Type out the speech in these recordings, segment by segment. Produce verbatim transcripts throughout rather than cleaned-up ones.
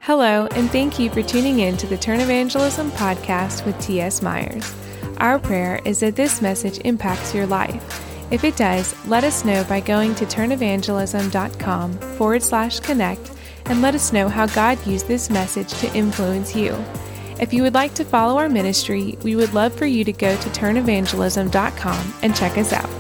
Hello, and thank you for tuning in to the Turn Evangelism podcast with T S. Myers. Our prayer is that this message impacts your life. If it does, let us know by going to turnevangelism.com forward slash connect and let us know how God used this message to influence you. If you would like to follow our ministry, we would love for you to go to turn evangelism dot com and check us out.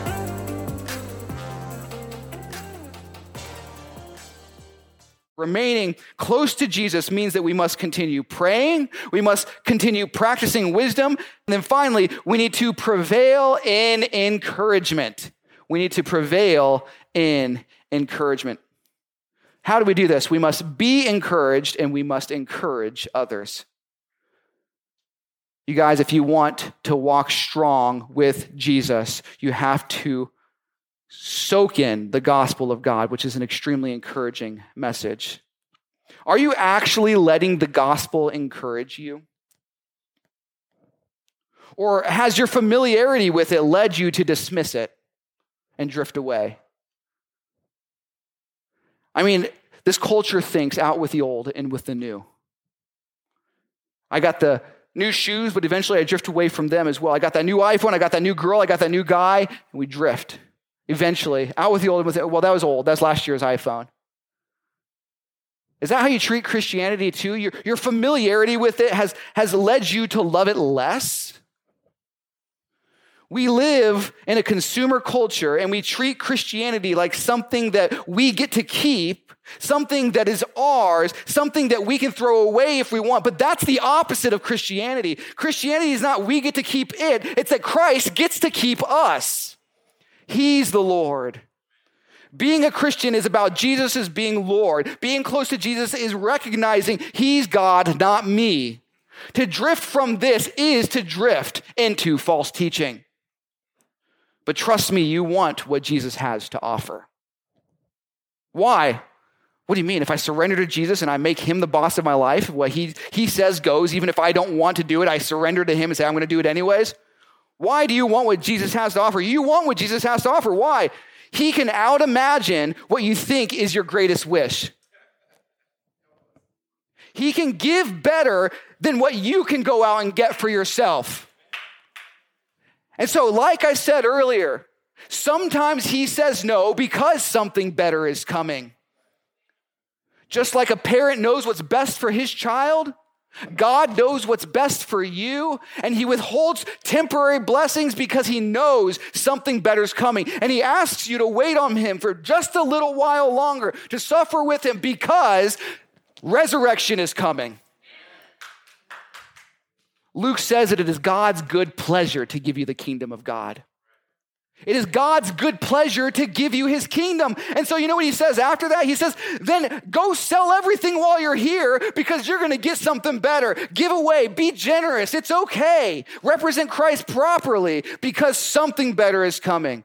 Remaining close to Jesus means that we must continue praying, we must continue practicing wisdom, and then finally, we need to prevail in encouragement. We need to prevail in encouragement. How do we do this? We must be encouraged and we must encourage others. You guys, if you want to walk strong with Jesus, you have to soak in the gospel of God, which is an extremely encouraging message. Are you actually letting the gospel encourage you? Or has your familiarity with it led you to dismiss it and drift away? I mean, this culture thinks out with the old and with the new. I got the new shoes, but eventually I drift away from them as well. I got that new iPhone, I got that new girl, I got that new guy, and we drift. Eventually, out with the old and with the, well, that was old. That's last year's iPhone. Is that how you treat Christianity too? Your, your familiarity with it has, has led you to love it less? We live in a consumer culture and we treat Christianity like something that we get to keep, something that is ours, something that we can throw away if we want. But that's the opposite of Christianity. Christianity is not we get to keep it. It's that Christ gets to keep us. He's the Lord. Being a Christian is about Jesus as being Lord. Being close to Jesus is recognizing he's God, not me. To drift from this is to drift into false teaching. But trust me, you want what Jesus has to offer. Why? What do you mean? If I surrender to Jesus and I make him the boss of my life, what he, he says goes, even if I don't want to do it, I surrender to him and say, I'm going to do it anyways? Why do you want what Jesus has to offer? You want what Jesus has to offer. Why? He can out-imagine what you think is your greatest wish. He can give better than what you can go out and get for yourself. And so, like I said earlier, sometimes he says no because something better is coming. Just like a parent knows what's best for his child, God knows what's best for you, and he withholds temporary blessings because he knows something better is coming. And he asks you to wait on him for just a little while longer, to suffer with him because resurrection is coming. Luke says that it is God's good pleasure to give you the kingdom of God. It is God's good pleasure to give you his kingdom. And so you know what he says after that? He says, then go sell everything while you're here because you're going to get something better. Give away, be generous. It's okay. Represent Christ properly because something better is coming.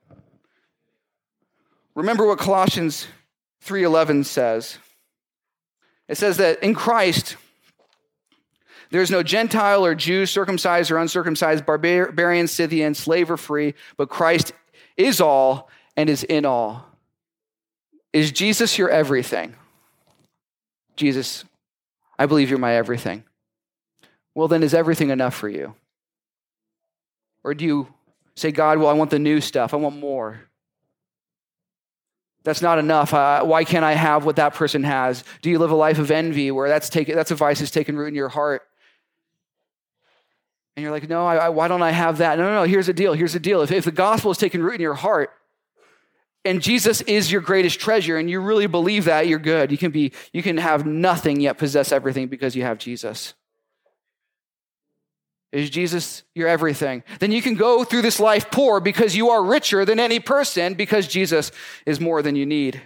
Remember what Colossians three eleven says. It says that in Christ, there is no Gentile or Jew, circumcised or uncircumcised, barbarian, Scythian, slave or free, but Christ is all and is in all. Is Jesus your everything? Jesus, I believe you're my everything. Well, then is everything enough for you? Or do you say, God, well, I want the new stuff. I want more. That's not enough. Uh, why can't I have what that person has? Do you live a life of envy where that's taken, that's a vice has taken root in your heart? And you're like, no, I, I, why don't I have that? No, no, no, here's the deal. Here's the deal. If, if the gospel is taking root in your heart and Jesus is your greatest treasure and you really believe that, you're good. You can be, you can have nothing yet possess everything because you have Jesus. Is Jesus your everything? Then you can go through this life poor because you are richer than any person because Jesus is more than you need.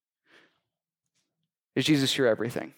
Is Jesus your everything?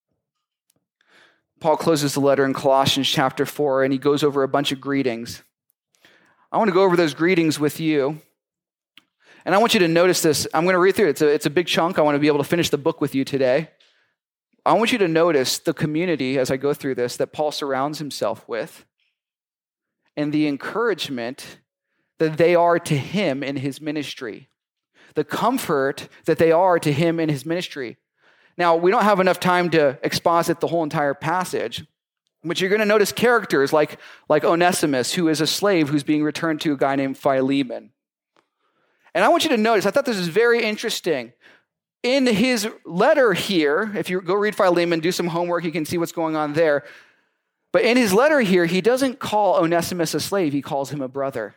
Paul closes the letter in Colossians chapter four, and he goes over a bunch of greetings. I want to go over those greetings with you. And I want you to notice this. I'm going to read through it. It's a, it's a big chunk. I want to be able to finish the book with you today. I want you to notice the community, as I go through this, that Paul surrounds himself with and the encouragement that they are to him in his ministry. The comfort that they are to him in his ministry. Now, we don't have enough time to exposit the whole entire passage, but you're going to notice characters like, like Onesimus, who is a slave who's being returned to a guy named Philemon. And I want you to notice, I thought this was very interesting. In his letter here, if you go read Philemon, do some homework, you can see what's going on there. But in his letter here, he doesn't call Onesimus a slave, he calls him a brother.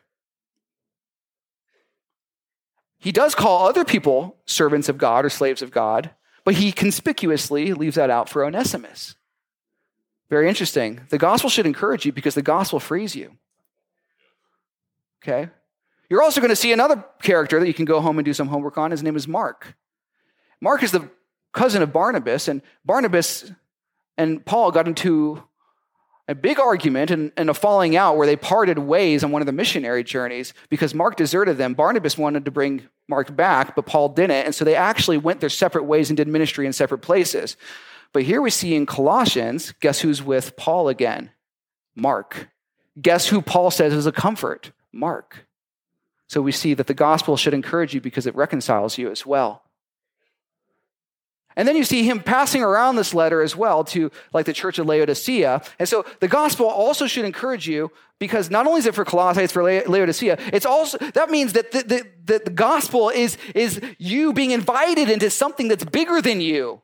He does call other people servants of God or slaves of God, but he conspicuously leaves that out for Onesimus. Very interesting. The gospel should encourage you because the gospel frees you. Okay? You're also going to see another character that you can go home and do some homework on. His name is Mark. Mark is the cousin of Barnabas, and Barnabas and Paul got into a big argument and, and a falling out where they parted ways on one of the missionary journeys because Mark deserted them. Barnabas wanted to bring Mark back, but Paul didn't, and so they actually went their separate ways and did ministry in separate places. But here we see in Colossians, guess who's with Paul again? Mark. Guess who Paul says is a comfort? Mark. So we see that the gospel should encourage you because it reconciles you as well. And then you see him passing around this letter as well to like the church of Laodicea. And so the gospel also should encourage you because not only is it for Colossae, it's for Laodicea. It's also, that means that the, the, the, the gospel is, is you being invited into something that's bigger than you.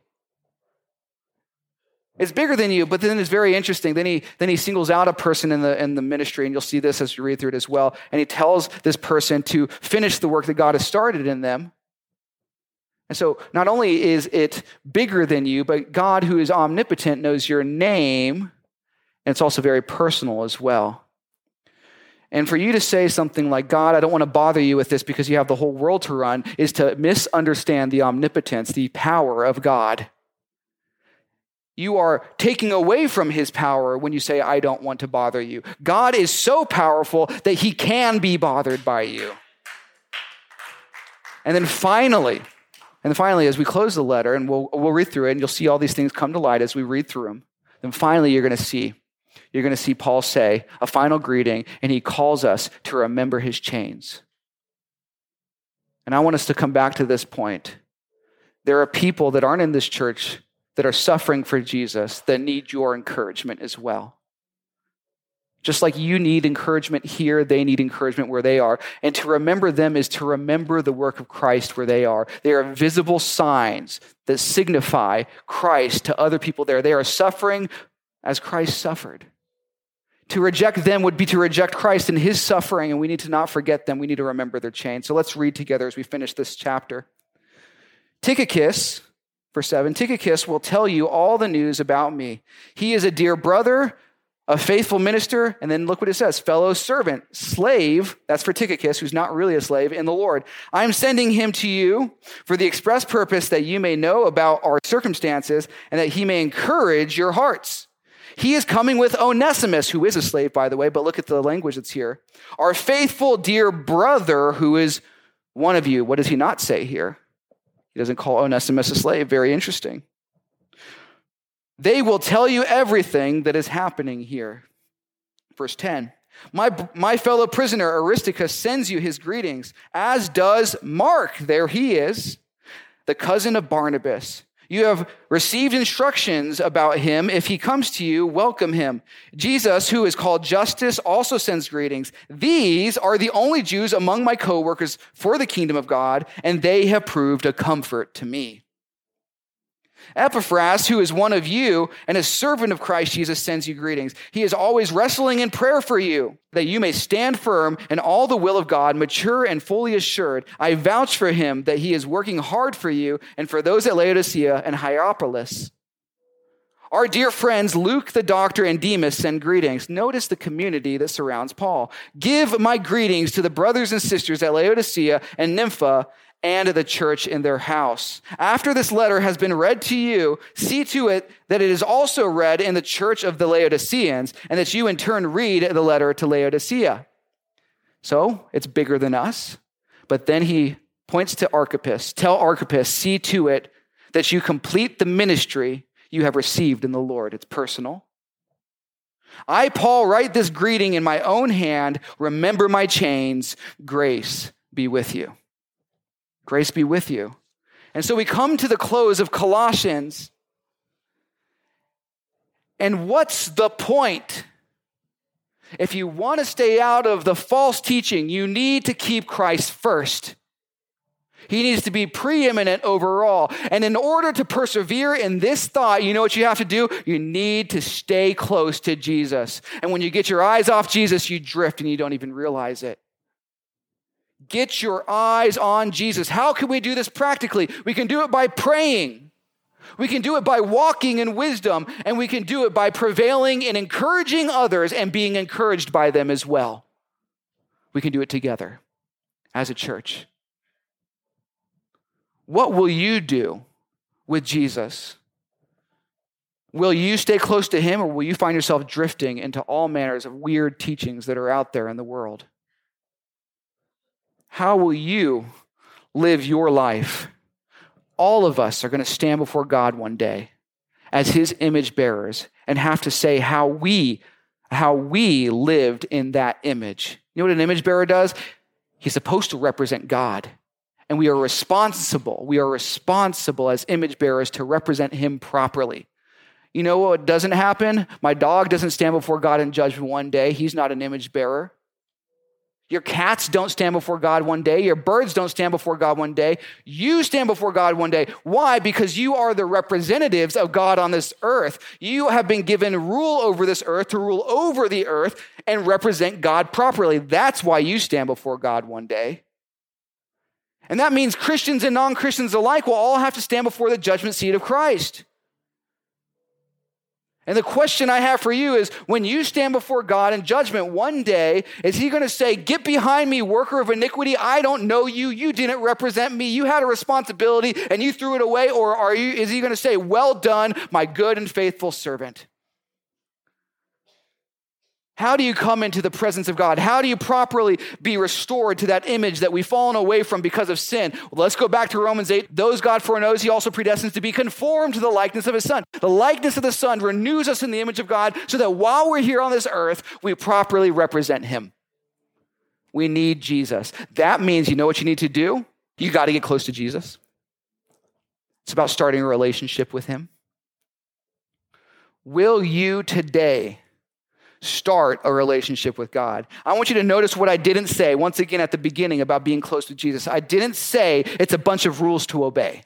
It's bigger than you, but then it's very interesting. Then he then he singles out a person in the in the ministry, and you'll see this as you read through it as well. And he tells this person to finish the work that God has started in them. And so not only is it bigger than you, but God, who is omnipotent, knows your name, and it's also very personal as well. And for you to say something like, God, I don't want to bother you with this because you have the whole world to run, is to misunderstand the omnipotence, the power of God. You are taking away from his power when you say, I don't want to bother you. God is so powerful that he can be bothered by you. And then finally, and then finally, as we close the letter, and we'll, we'll read through it, and you'll see all these things come to light as we read through them. Then finally, you're going to see, you're going to see Paul say a final greeting, and he calls us to remember his chains. And I want us to come back to this point. There are people that aren't in this church that are suffering for Jesus that need your encouragement as well. Just like you need encouragement here, they need encouragement where they are. And to remember them is to remember the work of Christ where they are. They are visible signs that signify Christ to other people there. They are suffering as Christ suffered. To reject them would be to reject Christ and his suffering, and we need to not forget them. We need to remember their chain. So let's read together as we finish this chapter. Tychicus, verse seven, Tychicus will tell you all the news about me. He is a dear brother, a faithful minister, and then look what it says, fellow servant, slave, that's for Tychicus, who's not really a slave, in the Lord. I'm sending him to you for the express purpose that you may know about our circumstances and that he may encourage your hearts. He is coming with Onesimus, who is a slave, by the way, but look at the language that's here. Our faithful dear brother, who is one of you. What does he not say here? He doesn't call Onesimus a slave. Very interesting. They will tell you everything that is happening here. Verse ten. My, my fellow prisoner Aristarchus sends you his greetings, as does Mark. There he is, the cousin of Barnabas. You have received instructions about him. If he comes to you, welcome him. Jesus, who is called Justus, also sends greetings. These are the only Jews among my co-workers for the kingdom of God, and they have proved a comfort to me. Epaphras, who is one of you and a servant of Christ Jesus, sends you greetings. He is always wrestling in prayer for you, that you may stand firm in all the will of God, mature and fully assured. I vouch for him that he is working hard for you and for those at Laodicea and Hierapolis. Our dear friends Luke the doctor and Demas send greetings. Notice the community that surrounds Paul. Give my greetings to the brothers and sisters at Laodicea and Nympha and the church in their house. After this letter has been read to you, see to it that it is also read in the church of the Laodiceans, and that you in turn read the letter to Laodicea. So it's bigger than us. But then he points to Archippus. Tell Archippus, see to it that you complete the ministry you have received in the Lord. It's personal. I, Paul, write this greeting in my own hand. Remember my chains. Grace be with you. Grace be with you. And so we come to the close of Colossians. And what's the point? If you want to stay out of the false teaching, you need to keep Christ first. He needs to be preeminent overall. And in order to persevere in this thought, you know what you have to do? You need to stay close to Jesus. And when you get your eyes off Jesus, you drift and you don't even realize it. Get your eyes on Jesus. How can we do this practically? We can do it by praying. We can do it by walking in wisdom, and we can do it by prevailing and encouraging others and being encouraged by them as well. We can do it together as a church. What will you do with Jesus? Will you stay close to him, or will you find yourself drifting into all manners of weird teachings that are out there in the world? How will you live your life? All of us are going to stand before God one day as his image bearers and have to say how we, how we lived in that image. You know what an image bearer does? He's supposed to represent God. And we are responsible. We are responsible as image bearers to represent him properly. You know what doesn't happen? My dog doesn't stand before God in judgment one day. He's not an image bearer. Your cats don't stand before God one day. Your birds don't stand before God one day. You stand before God one day. Why? Because you are the representatives of God on this earth. You have been given rule over this earth to rule over the earth and represent God properly. That's why you stand before God one day. And that means Christians and non-Christians alike will all have to stand before the judgment seat of Christ. And the question I have for you is, when you stand before God in judgment one day, is he going to say, "Get behind me, worker of iniquity. I don't know you. You didn't represent me. You had a responsibility and you threw it away"? Or are you, is he going to say, "Well done, my good and faithful servant"? How do you come into the presence of God? How do you properly be restored to that image that we've fallen away from because of sin? Well, let's go back to Romans eight. Those God foreknows, he also predestines to be conformed to the likeness of his Son. The likeness of the Son renews us in the image of God so that while we're here on this earth, we properly represent him. We need Jesus. That means, you know what you need to do? You got to get close to Jesus. It's about starting a relationship with him. Will you today start a relationship with God? I want you to notice what I didn't say once again at the beginning about being close to Jesus. I didn't say it's a bunch of rules to obey.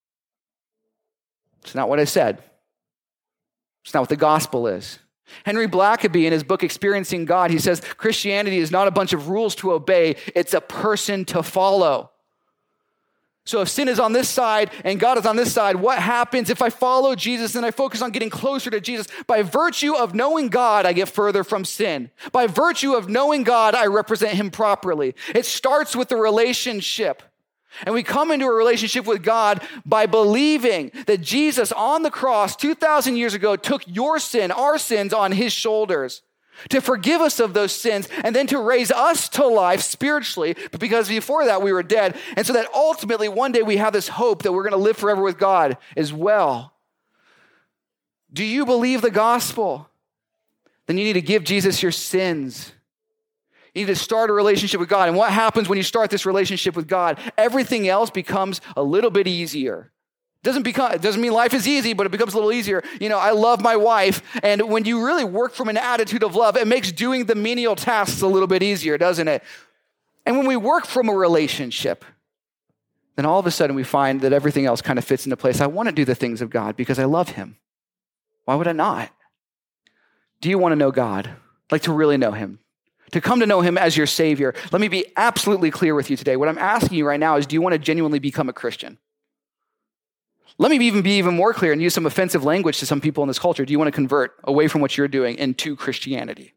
It's not what I said. It's not what the gospel is. Henry Blackaby, in his book Experiencing God, he says Christianity is not a bunch of rules to obey, it's a person to follow. So if sin is on this side and God is on this side, what happens if I follow Jesus and I focus on getting closer to Jesus? By virtue of knowing God, I get further from sin. By virtue of knowing God, I represent him properly. It starts with the relationship. And we come into a relationship with God by believing that Jesus on the cross two thousand years ago took your sin, our sins, on his shoulders to forgive us of those sins, and then to raise us to life spiritually, but because before that we were dead. And so that ultimately one day we have this hope that we're going to live forever with God as well. Do you believe the gospel? Then you need to give Jesus your sins. You need to start a relationship with God. And what happens when you start this relationship with God? Everything else becomes a little bit easier. Doesn't become, it doesn't mean life is easy, but it becomes a little easier. You know, I love my wife, and when you really work from an attitude of love, it makes doing the menial tasks a little bit easier, doesn't it? And when we work from a relationship, then all of a sudden we find that everything else kind of fits into place. I want to do the things of God because I love him. Why would I not? Do you want to know God? Like to really know him? To come to know him as your Savior? Let me be absolutely clear with you today. What I'm asking you right now is, do you want to genuinely become a Christian? Let me even be even more clear and use some offensive language to some people in this culture. Do you want to convert away from what you're doing into Christianity?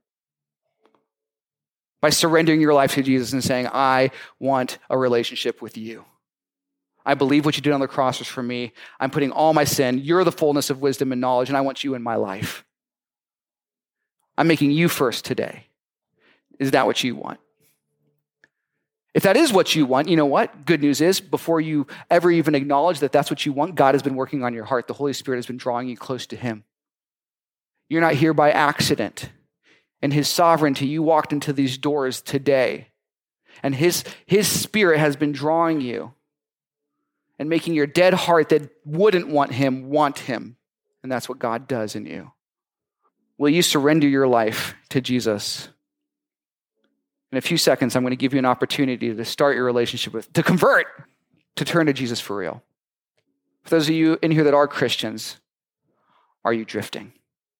By surrendering your life to Jesus and saying, I want a relationship with you. I believe what you did on the cross was for me. I'm putting all my sin. You're the fullness of wisdom and knowledge, and I want you in my life. I'm making you first today. Is that what you want? If that is what you want, you know what? Good news is, before you ever even acknowledge that that's what you want, God has been working on your heart. The Holy Spirit has been drawing you close to him. You're not here by accident. In his sovereignty, you walked into these doors today. And his, his Spirit has been drawing you. and making your dead heart that wouldn't want him want him. And that's what God does in you. Will you surrender your life to Jesus? In a few seconds, I'm going to give you an opportunity to start your relationship with, to convert, to turn to Jesus for real. For those of you in here that are Christians, are you drifting?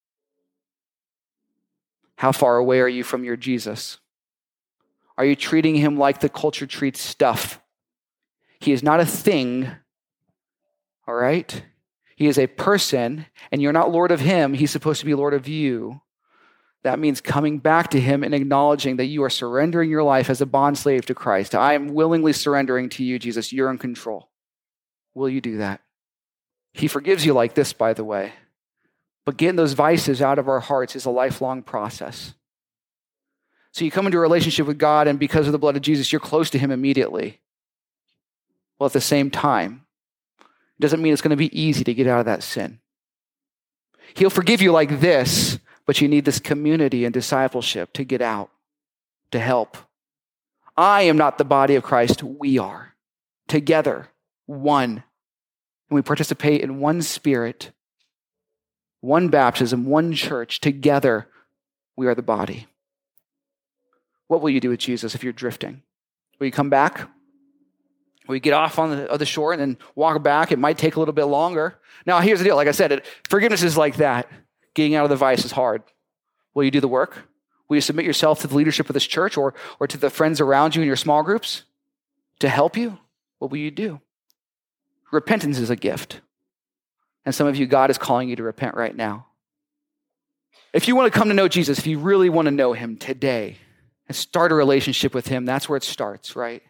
How far away are you from your Jesus? Are you treating him like the culture treats stuff? He is not a thing, all right? He is a person, and you're not Lord of him. He's supposed to be Lord of you. That means coming back to him and acknowledging that you are surrendering your life as a bond slave to Christ. I am willingly surrendering to you, Jesus. You're in control. Will you do that? He forgives you like this, by the way. But getting those vices out of our hearts is a lifelong process. So you come into a relationship with God, and because of the blood of Jesus, you're close to him immediately. Well, at the same time, it doesn't mean it's going to be easy to get out of that sin. He'll forgive you like this, but you need this community and discipleship to get out, to help. I am not the body of Christ. We are. Together, one. And we participate in one spirit, one baptism, one church. Together, we are the body. What will you do with Jesus if you're drifting? Will you come back? Will you get off on the other shore and then walk back? It might take a little bit longer. Now, here's the deal. Like I said, it, forgiveness is like that. Getting out of the vice is hard. Will you do the work? Will you submit yourself to the leadership of this church or, or to the friends around you in your small groups to help you? What will you do? Repentance is a gift. And some of you, God is calling you to repent right now. If you want to come to know Jesus, if you really want to know him today and start a relationship with him, that's where it starts, right?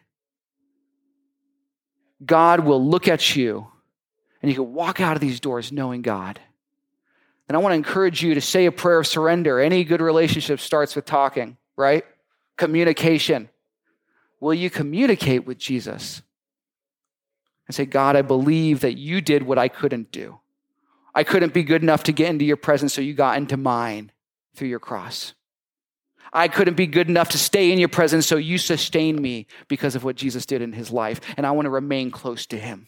God will look at you and you can walk out of these doors knowing God. And I want to encourage you to say a prayer of surrender. Any good relationship starts with talking, right? Communication. Will you communicate with Jesus? And say, God, I believe that you did what I couldn't do. I couldn't be good enough to get into your presence, so you got into mine through your cross. I couldn't be good enough to stay in your presence, so you sustained me because of what Jesus did in his life, and I want to remain close to him.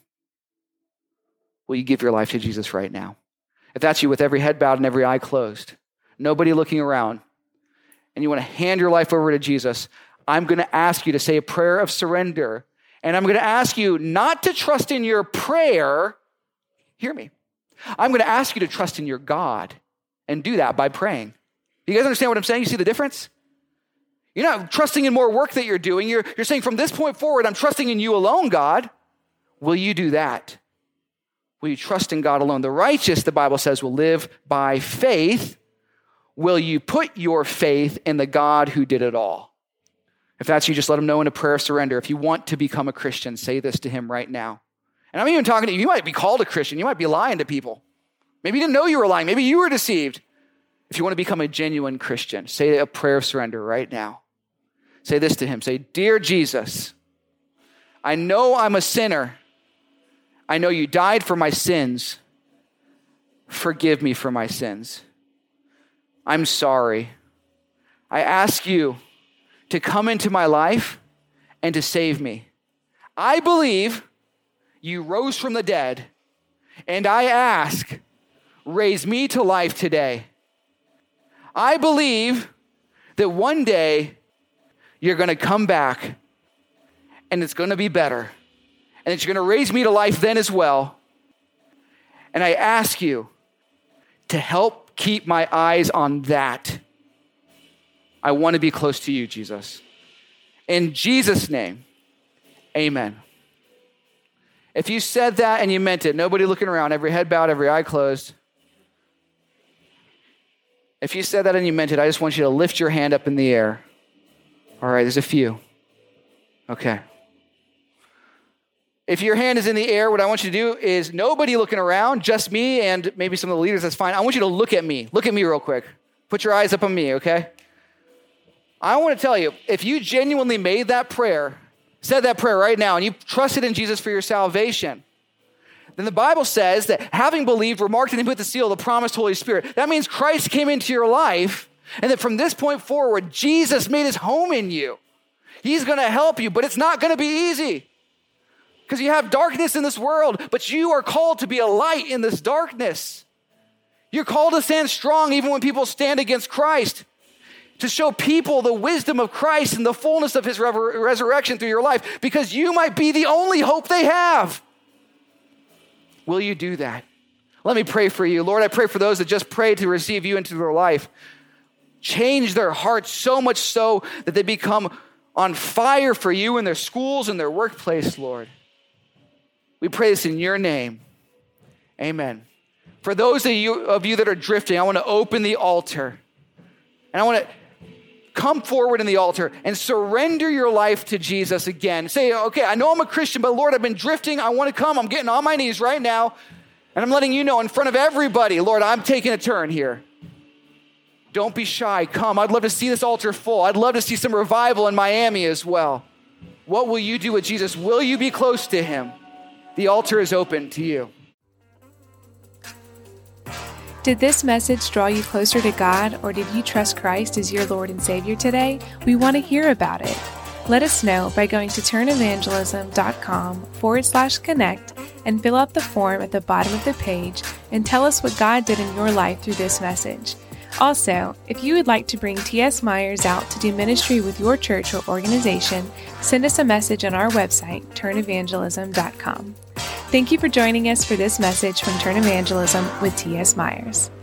Will you give your life to Jesus right now? If that's you, with every head bowed and every eye closed, nobody looking around, and you want to hand your life over to Jesus, I'm going to ask you to say a prayer of surrender, and I'm going to ask you not to trust in your prayer. Hear me. I'm going to ask you to trust in your God and do that by praying. You guys understand what I'm saying? You see the difference? You're not trusting in more work that you're doing. You're, you're saying from this point forward, I'm trusting in you alone, God. Will you do that? Will you trust in God alone? The righteous, the Bible says, will live by faith. Will you put your faith in the God who did it all? If that's you, just let him know in a prayer of surrender. If you want to become a Christian, say this to him right now. And I'm even talking to you. You might be called a Christian. You might be lying to people. Maybe you didn't know you were lying. Maybe you were deceived. If you want to become a genuine Christian, say a prayer of surrender right now. Say this to him. Say, Dear Jesus, I know I'm a sinner. I know you died for my sins. Forgive me for my sins. I'm sorry. I ask you to come into my life and to save me. I believe you rose from the dead, and I ask, raise me to life today. I believe that one day you're going to come back and it's going to be better and that you're going to raise me to life then as well. And I ask you to help keep my eyes on that. I want to be close to you, Jesus. In Jesus' name, amen. If you said that and you meant it, nobody looking around, every head bowed, every eye closed. If you said that and you meant it, I just want you to lift your hand up in the air. All right, there's a few. Okay. If your hand is in the air, what I want you to do is nobody looking around, just me and maybe some of the leaders, that's fine. I want you to look at me. Look at me real quick. Put your eyes up on me, okay? I want to tell you, if you genuinely made that prayer, said that prayer right now, and you trusted in Jesus for your salvation, then the Bible says that having believed, were marked in him with the seal of the promised Holy Spirit. That means Christ came into your life, and that from this point forward, Jesus made his home in you. He's going to help you, but it's not going to be easy. because you have darkness in this world, but you are called to be a light in this darkness. You're called to stand strong even when people stand against Christ, to show people the wisdom of Christ and the fullness of his rever- resurrection through your life, because you might be the only hope they have. Will you do that? Let me pray for you. Lord, I pray for those that just prayed to receive you into their life. Change their hearts so much so that they become on fire for you in their schools and their workplace, Lord. We pray this in your name. Amen. For those of you, of you that are drifting, I want to open the altar. And I want to come forward in the altar and surrender your life to Jesus again. Say, okay, I know I'm a Christian, but Lord, I've been drifting. I want to come. I'm getting on my knees right now. And I'm letting you know in front of everybody, Lord, I'm taking a turn here. Don't be shy. Come. I'd love to see this altar full. I'd love to see some revival in Miami as well. What will you do with Jesus? Will you be close to him? The altar is open to you. Did this message draw you closer to God, or did you trust Christ as your Lord and Savior today? We want to hear about it. Let us know by going to turnevangelism.com forward slash connect and fill out the form at the bottom of the page and tell us what God did in your life through this message. Also, if you would like to bring T S Myers out to do ministry with your church or organization, send us a message on our website, turn evangelism dot com. Thank you for joining us for this message from Turn Evangelism with T S Myers.